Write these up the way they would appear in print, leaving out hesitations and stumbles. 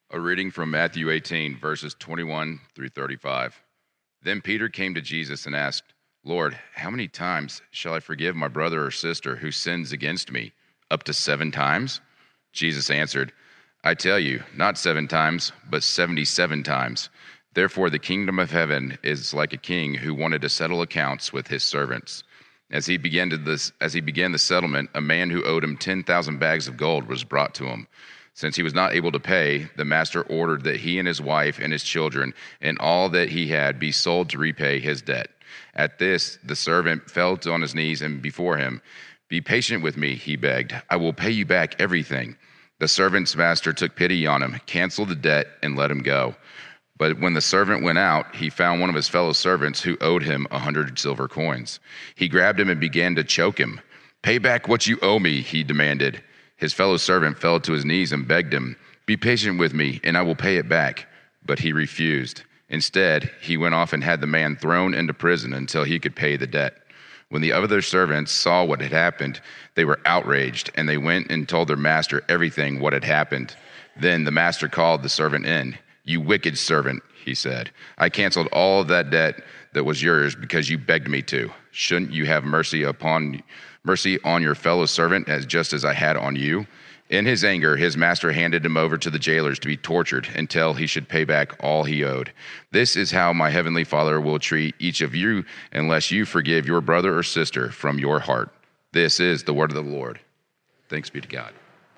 A reading from Matthew 18, verses 21 through 35. Then Peter came to Jesus and asked, Lord, how many times shall I forgive my brother or sister who sins against me? Up to 7 times? Jesus answered, I tell you, not 7 times, but 77 times. Therefore the kingdom of heaven is like a king who wanted to settle accounts with his servants. As he began the settlement, a man who owed him 10,000 bags of gold was brought to him. Since he was not able to pay, the master ordered that he and his wife and his children and all that he had be sold to repay his debt. At this, the servant fell on his knees and before him. Be patient with me, he begged. I will pay you back everything. The servant's master took pity on him, canceled the debt, and let him go. But when the servant went out, he found one of his fellow servants who owed him 100 silver coins. He grabbed him and began to choke him. Pay back what you owe me, he demanded. His fellow servant fell to his knees and begged him, Be patient with me, and I will pay it back. But he refused. Instead, he went off and had the man thrown into prison until he could pay the debt. When the other servants saw what had happened, they were outraged, and they went and told their master everything what had happened. Then the master called the servant in. You wicked servant, he said. I canceled all of that debt that was yours because you begged me to. Shouldn't you have mercy on your fellow servant just as I had on you? In his anger, his master handed him over to the jailers to be tortured until he should pay back all he owed. This is how my heavenly Father will treat each of you unless you forgive your brother or sister from your heart. This is the word of the Lord. Thanks be to God.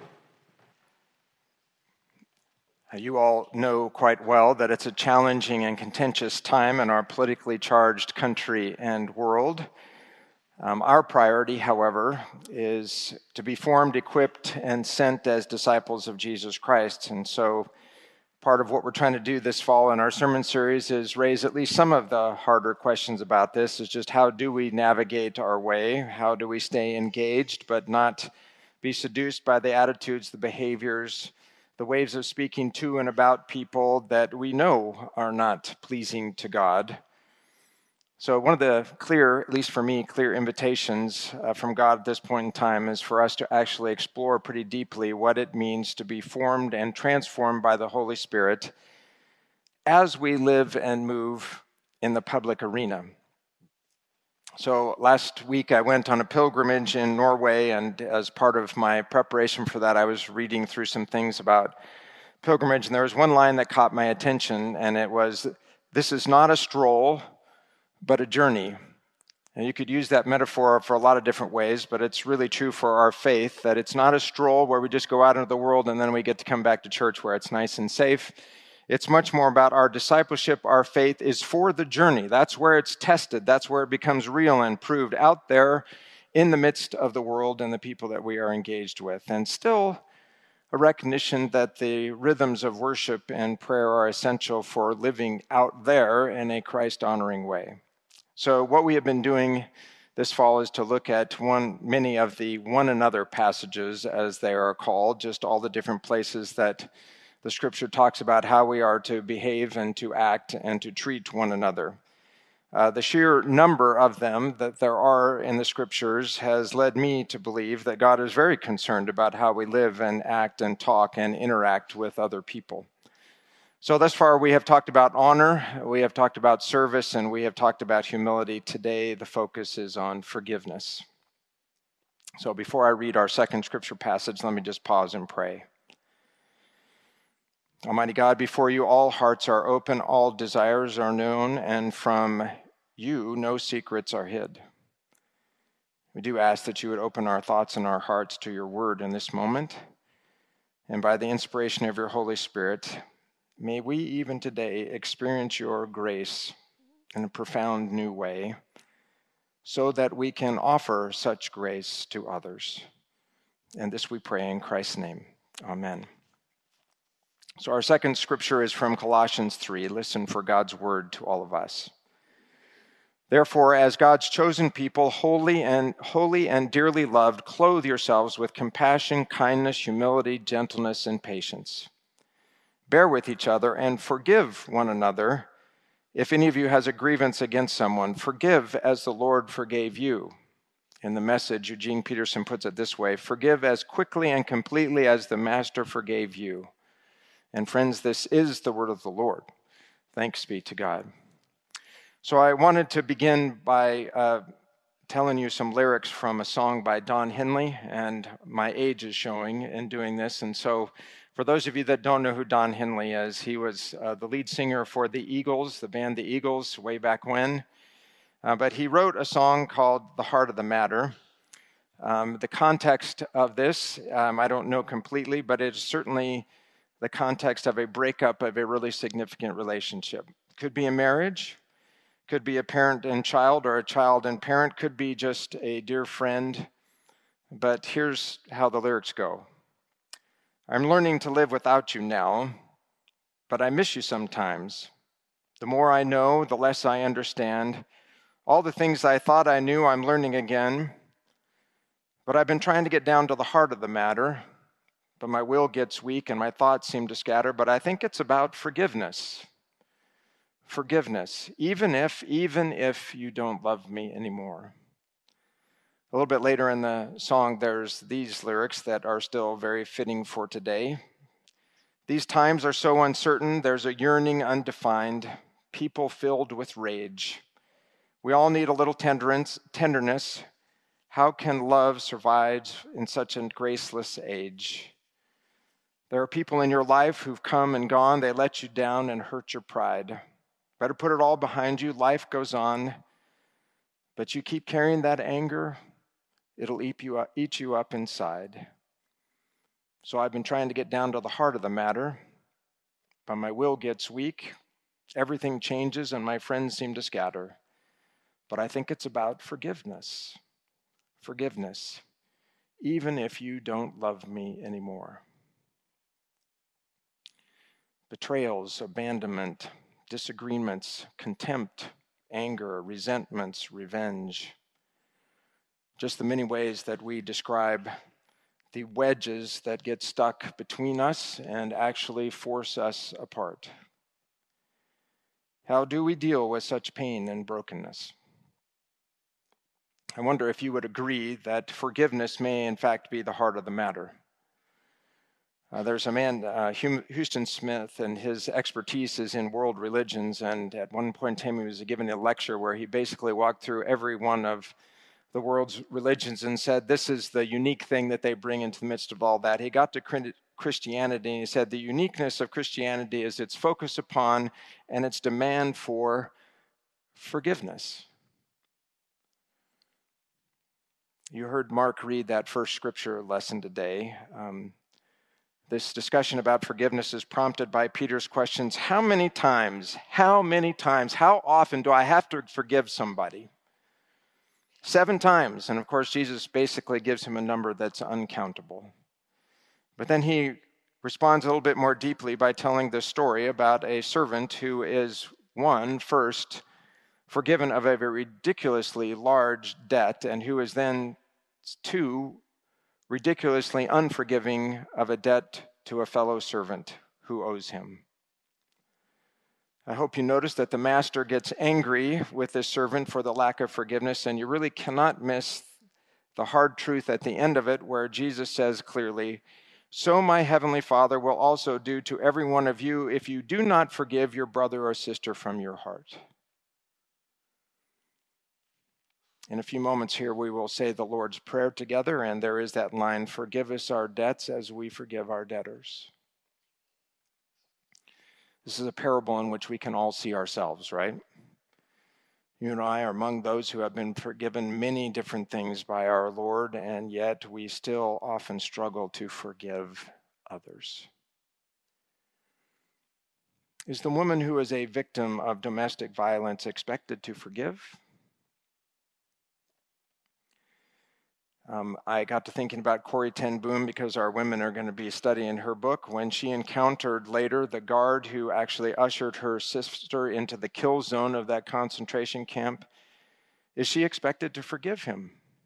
You all know quite well that it's a challenging and contentious time in our politically charged country and world. Our priority, however, is to be formed, equipped, and sent as disciples of Jesus Christ. And so part of what we're trying to do this fall in our sermon series is raise at least some of the harder questions about this, is just how do we navigate our way? How do we stay engaged but not be seduced by the attitudes, the behaviors, the ways of speaking to and about people that we know are not pleasing to God? So one of the clear, at least for me, clear invitations from God at this point in time is for us to actually explore pretty deeply what it means to be formed and transformed by the Holy Spirit as we live and move in the public arena. So last week I went on a pilgrimage in Norway, and as part of my preparation for that, I was reading through some things about pilgrimage, and there was one line that caught my attention, and it was, "This is not a stroll, but a journey." And you could use that metaphor for a lot of different ways, but it's really true for our faith, that it's not a stroll where we just go out into the world and then we get to come back to church where it's nice and safe. It's much more about our discipleship. Our faith is for the journey. That's where it's tested. That's where it becomes real and proved, out there in the midst of the world and the people that we are engaged with. And still a recognition that the rhythms of worship and prayer are essential for living out there in a Christ-honoring way. So what we have been doing this fall is to look at many of the one another passages, as they are called, just all the different places that the Scripture talks about how we are to behave and to act and to treat one another. The sheer number of them that there are in the Scriptures has led me to believe that God is very concerned about how we live and act and talk and interact with other people. So thus far we have talked about honor, we have talked about service, and we have talked about humility. Today the focus is on forgiveness. So before I read our second Scripture passage, let me just pause and pray. Almighty God, before you all hearts are open, all desires are known, and from you no secrets are hid. We do ask that you would open our thoughts and our hearts to your word in this moment, and by the inspiration of your Holy Spirit, may we even today experience your grace in a profound new way, so that we can offer such grace to others. And this we pray in Christ's name. Amen. So our second scripture is from Colossians 3. Listen for God's word to all of us. Therefore, as God's chosen people, holy and dearly loved, clothe yourselves with compassion, kindness, humility, gentleness, and patience. Bear with each other and forgive one another. If any of you has a grievance against someone, forgive as the Lord forgave you. In the Message, Eugene Peterson puts it this way: forgive as quickly and completely as the Master forgave you. And friends, this is the word of the Lord. Thanks be to God. So I wanted to begin by telling you some lyrics from a song by Don Henley, and my age is showing in doing this. And so for those of you that don't know who Don Henley is, he was the lead singer for the Eagles, the band The Eagles, way back when. But he wrote a song called The Heart of the Matter. The context of this, I don't know completely, but it's certainly the context of a breakup of a really significant relationship. Could be a marriage, could be a parent and child, or a child and parent, could be just a dear friend. But here's how the lyrics go. I'm learning to live without you now, but I miss you sometimes. The more I know, the less I understand. All the things I thought I knew, I'm learning again. But I've been trying to get down to the heart of the matter, but my will gets weak and my thoughts seem to scatter. But I think it's about forgiveness. Forgiveness, even if you don't love me anymore. A little bit later in the song, there's these lyrics that are still very fitting for today. These times are so uncertain, there's a yearning undefined, people filled with rage. We all need a little tenderness. How can love survive in such a graceless age? There are people in your life who've come and gone. They let you down and hurt your pride. Better put it all behind you. Life goes on. But you keep carrying that anger, it'll eat you up inside. So I've been trying to get down to the heart of the matter, but my will gets weak. Everything changes and my friends seem to scatter. But I think it's about forgiveness. Forgiveness, even if you don't love me anymore. Betrayals, abandonment, disagreements, contempt, anger, resentments, revenge. Just the many ways that we describe the wedges that get stuck between us and actually force us apart. How do we deal with such pain and brokenness? I wonder if you would agree that forgiveness may in fact be the heart of the matter. There's a man, Huston Smith, and his expertise is in world religions, and at one point in time he was given a lecture where he basically walked through every one of the world's religions and said this is the unique thing that they bring into the midst of all that. He got to Christianity and he said the uniqueness of Christianity is its focus upon and its demand for forgiveness. You heard Mark read that first scripture lesson today. This discussion about forgiveness is prompted by Peter's questions. How many times, how often do I have to forgive somebody? 7 times. And of course, Jesus basically gives him a number that's uncountable. But then he responds a little bit more deeply by telling this story about a servant who is, first, forgiven of a ridiculously large debt, and who is then, 2, ridiculously unforgiving of a debt to a fellow servant who owes him. I hope you notice that the master gets angry with this servant for the lack of forgiveness, and you really cannot miss the hard truth at the end of it where Jesus says clearly, so my heavenly Father will also do to every one of you if you do not forgive your brother or sister from your heart. In a few moments here, we will say the Lord's Prayer together, and there is that line, forgive us our debts as we forgive our debtors. This is a parable in which we can all see ourselves, right? You and I are among those who have been forgiven many different things by our Lord, and yet we still often struggle to forgive others. Is the woman who is a victim of domestic violence expected to forgive? I got to thinking about Corrie ten Boom because our women are going to be studying her book. When she encountered later the guard who actually ushered her sister into the kill zone of that concentration camp, is she expected to forgive him?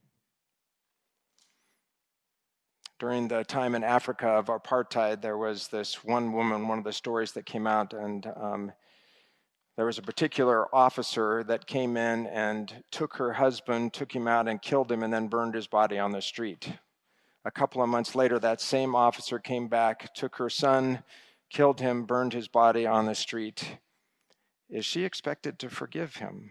During the time in Africa of apartheid, there was this one woman, one of the stories that came out, and there was a particular officer that came in and took her husband, took him out and killed him, and then burned his body on the street. A couple of months later, that same officer came back, took her son, killed him, burned his body on the street, is she expected to forgive him?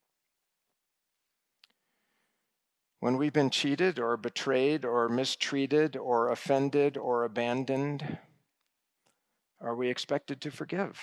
When we've been cheated or betrayed or mistreated or offended or abandoned, are we expected to forgive?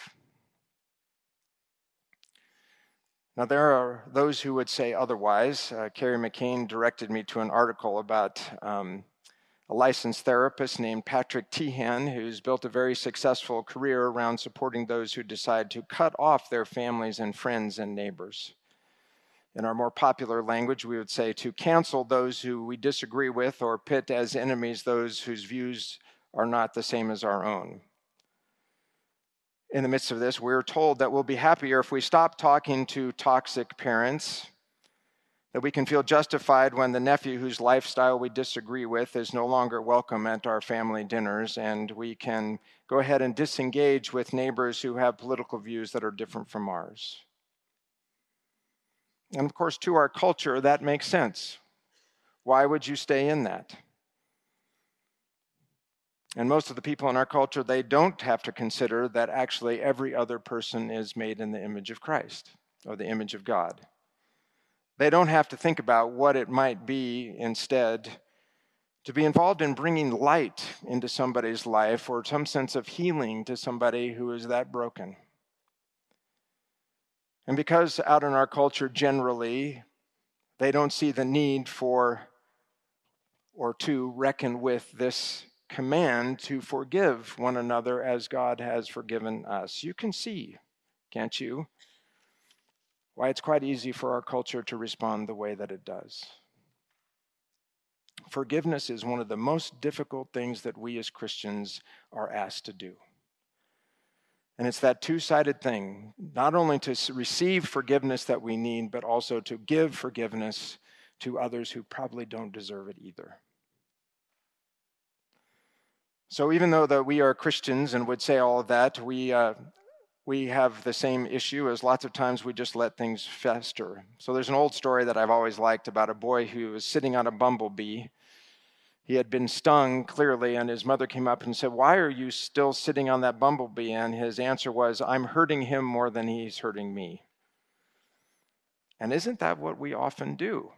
Now, there are those who would say otherwise. Carrie McCain directed me to an article about a licensed therapist named Patrick Teahan, who's built a very successful career around supporting those who decide to cut off their families and friends and neighbors. In our more popular language, we would say to cancel those who we disagree with or pit as enemies those whose views are not the same as our own. In the midst of this, we're told that we'll be happier if we stop talking to toxic parents, that we can feel justified when the nephew whose lifestyle we disagree with is no longer welcome at our family dinners, and we can go ahead and disengage with neighbors who have political views that are different from ours. And of course, to our culture, that makes sense. Why would you stay in that? And most of the people in our culture, they don't have to consider that actually every other person is made in the image of Christ or the image of God. They don't have to think about what it might be instead to be involved in bringing light into somebody's life or some sense of healing to somebody who is that broken. And because out in our culture generally, they don't see the need for or to reckon with this command to forgive one another as God has forgiven us. You can see, can't you, why it's quite easy for our culture to respond the way that it does. Forgiveness is one of the most difficult things that we as Christians are asked to do. And it's that two-sided thing, not only to receive forgiveness that we need, but also to give forgiveness to others who probably don't deserve it either. So even though that we are Christians and would say all of that, we have the same issue as lots of times we just let things fester. So there's an old story that I've always liked about a boy who was sitting on a bumblebee. He had been stung, clearly, and his mother came up and said, "Why are you still sitting on that bumblebee?" And his answer was, "I'm hurting him more than he's hurting me." And isn't that what we often do?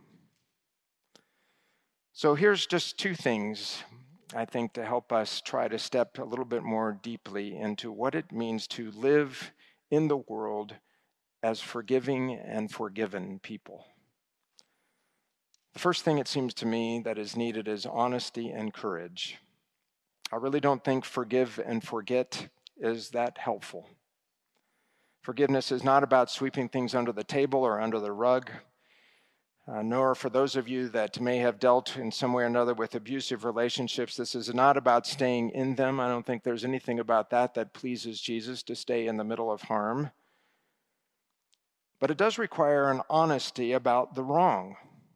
So here's just two things, I think, to help us try to step a little bit more deeply into what it means to live in the world as forgiving and forgiven people. The first thing it seems to me that is needed is honesty and courage. I really don't think forgive and forget is that helpful. Forgiveness is not about sweeping things under the table or under the rug. Nor for those of you that may have dealt in some way or another with abusive relationships, this is not about staying in them. I don't think there's anything about that pleases Jesus, to stay in the middle of harm. But it does require an honesty about the wrong,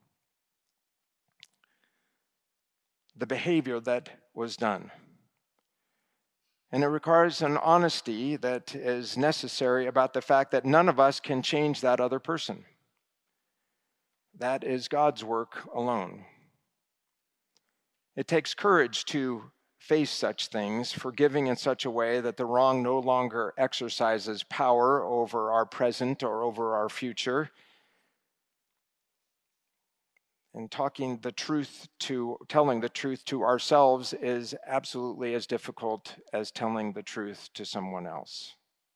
the behavior that was done. And it requires an honesty that is necessary about the fact that none of us can change that other person. That is God's work alone. It takes courage to face such things, forgiving in such a way that the wrong no longer exercises power over our present or over our future. And telling the truth to ourselves is absolutely as difficult as telling the truth to someone else.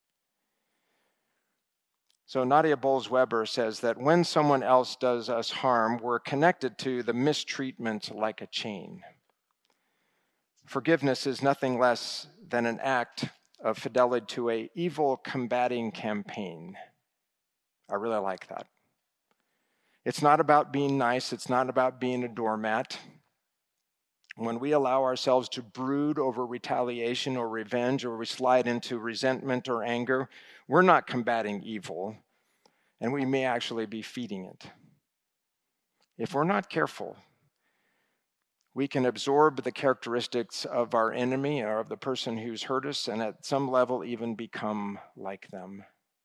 So Nadia Bolz-Weber says that when someone else does us harm, we're connected to the mistreatment like a chain. Forgiveness is nothing less than an act of fidelity to an evil combating campaign. I really like that. It's not about being nice. It's not about being a doormat. When we allow ourselves to brood over retaliation or revenge, or we slide into resentment or anger, we're not combating evil, and we may actually be feeding it. If we're not careful, we can absorb the characteristics of our enemy or of the person who's hurt us, and at some level even become like them.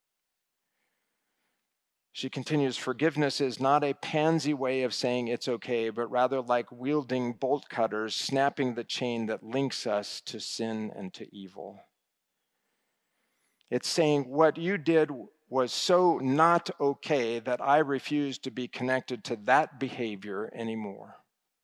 She continues, forgiveness is not a pansy way of saying it's okay, but rather like wielding bolt cutters, snapping the chain that links us to sin and to evil. It's saying what you did was so not okay that I refuse to be connected to that behavior anymore.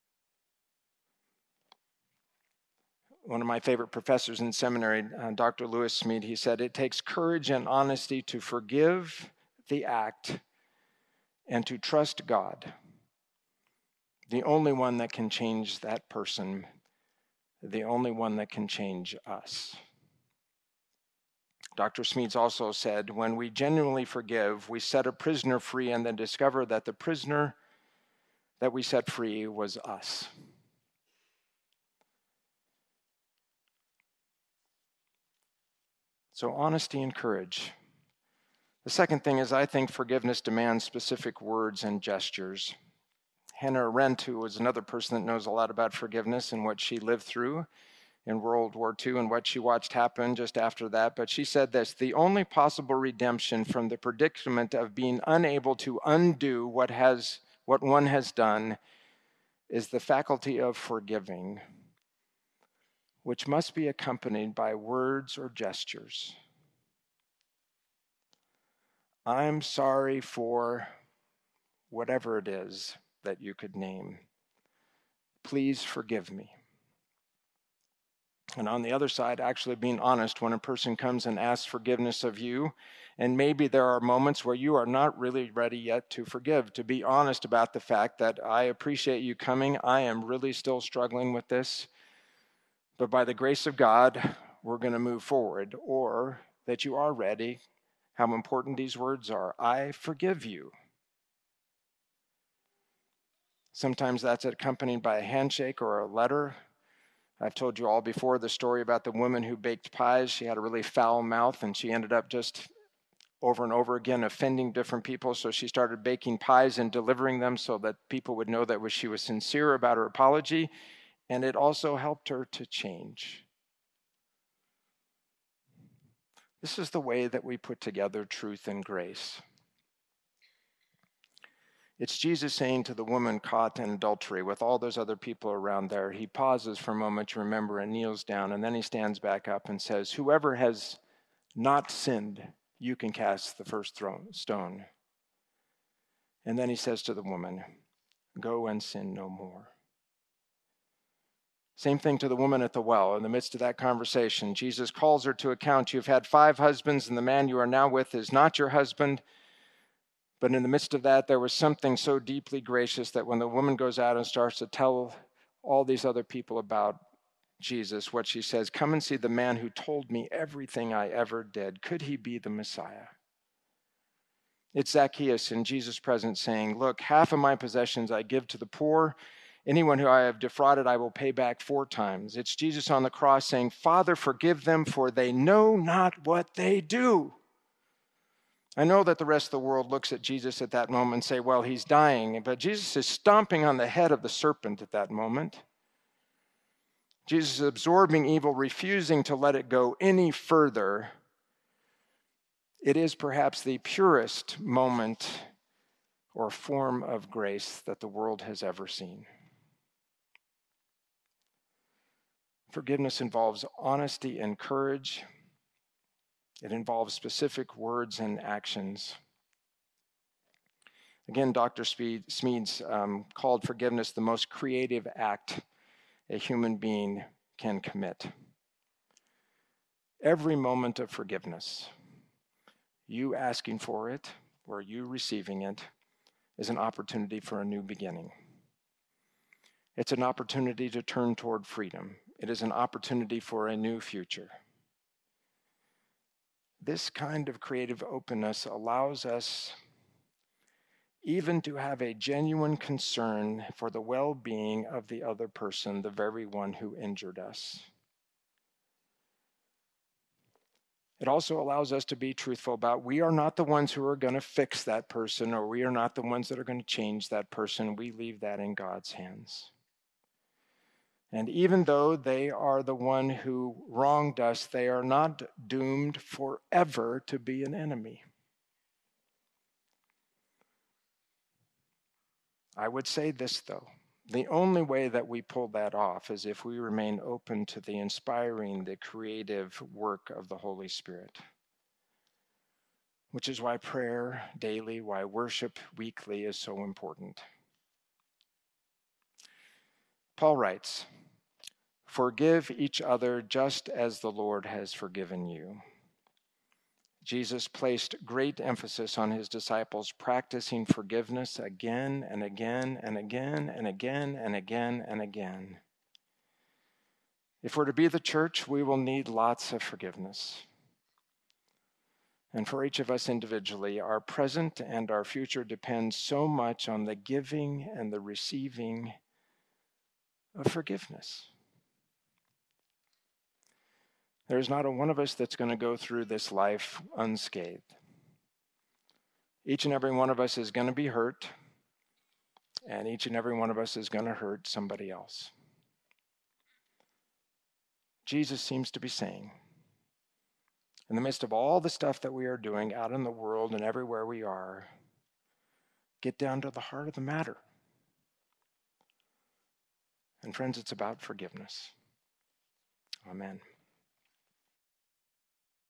One of my favorite professors in seminary, Dr. Lewis Smead, he said, it takes courage and honesty to forgive the act and to trust God, the only one that can change that person, the only one that can change us. Dr. Smeads also said, when we genuinely forgive, we set a prisoner free and then discover that the prisoner that we set free was us. So honesty and courage. The second thing is I think forgiveness demands specific words and gestures. Hannah Arendt, who was another person that knows a lot about forgiveness and what she lived through in World War II and what she watched happen just after that, but she said this: the only possible redemption from the predicament of being unable to undo what one has done is the faculty of forgiving, which must be accompanied by words or gestures. I'm sorry for whatever it is that you could name. Please forgive me. And on the other side, actually being honest when a person comes and asks forgiveness of you, and maybe there are moments where you are not really ready yet to forgive, to be honest about the fact that I appreciate you coming. I am really still struggling with this, but by the grace of God, we're going to move forward. Or that you are ready, how important these words are. I forgive you. Sometimes that's accompanied by a handshake or a letter. I've told you all before the story about the woman who baked pies. She had a really foul mouth, and she ended up just over and over again offending different people. So she started baking pies and delivering them so that people would know that she was sincere about her apology. And it also helped her to change. This is the way that we put together truth and grace. It's Jesus saying to the woman caught in adultery with all those other people around there, he pauses for a moment to remember and kneels down, and then he stands back up and says, whoever has not sinned, you can cast the first stone. And then he says to the woman, go and sin no more. Same thing to the woman at the well. In the midst of that conversation, Jesus calls her to account. You've had 5 husbands, and the man you are now with is not your husband. But in the midst of that, there was something so deeply gracious that when the woman goes out and starts to tell all these other people about Jesus, what she says, come and see the man who told me everything I ever did. Could he be the Messiah? It's Zacchaeus in Jesus' presence saying, look, half of my possessions I give to the poor. Anyone who I have defrauded, I will pay back 4 times. It's Jesus on the cross saying, Father, forgive them, for they know not what they do. I know that the rest of the world looks at Jesus at that moment and say, well, he's dying. But Jesus is stomping on the head of the serpent at that moment. Jesus is absorbing evil, refusing to let it go any further. It is perhaps the purest moment or form of grace that the world has ever seen. Forgiveness involves honesty and courage. It involves specific words and actions. Again, Dr. Smeads called forgiveness the most creative act a human being can commit. Every moment of forgiveness, you asking for it or you receiving it, is an opportunity for a new beginning. It's an opportunity to turn toward freedom. It is an opportunity for a new future. This kind of creative openness allows us even to have a genuine concern for the well-being of the other person, the very one who injured us. It also allows us to be truthful about we are not the ones who are going to fix that person, or we are not the ones that are going to change that person. We leave that in God's hands. And even though they are the one who wronged us, they are not doomed forever to be an enemy. I would say this, though. The only way that we pull that off is if we remain open to the inspiring, the creative work of the Holy Spirit. which is why prayer daily, why worship weekly is so important. Paul writes, "Forgive each other just as the Lord has forgiven you." Jesus placed great emphasis on his disciples practicing forgiveness again and again and again and again and again and again. If we're to be the church, we will need lots of forgiveness. And for each of us individually, our present and our future depends so much on the giving and the receiving of forgiveness. There's not a one of us that's going to go through this life unscathed. Each and every one of us is going to be hurt, and each and every one of us is going to hurt somebody else. Jesus seems to be saying, in the midst of all the stuff that we are doing out in the world and everywhere we are, get down to the heart of the matter. And friends, it's about forgiveness. Amen.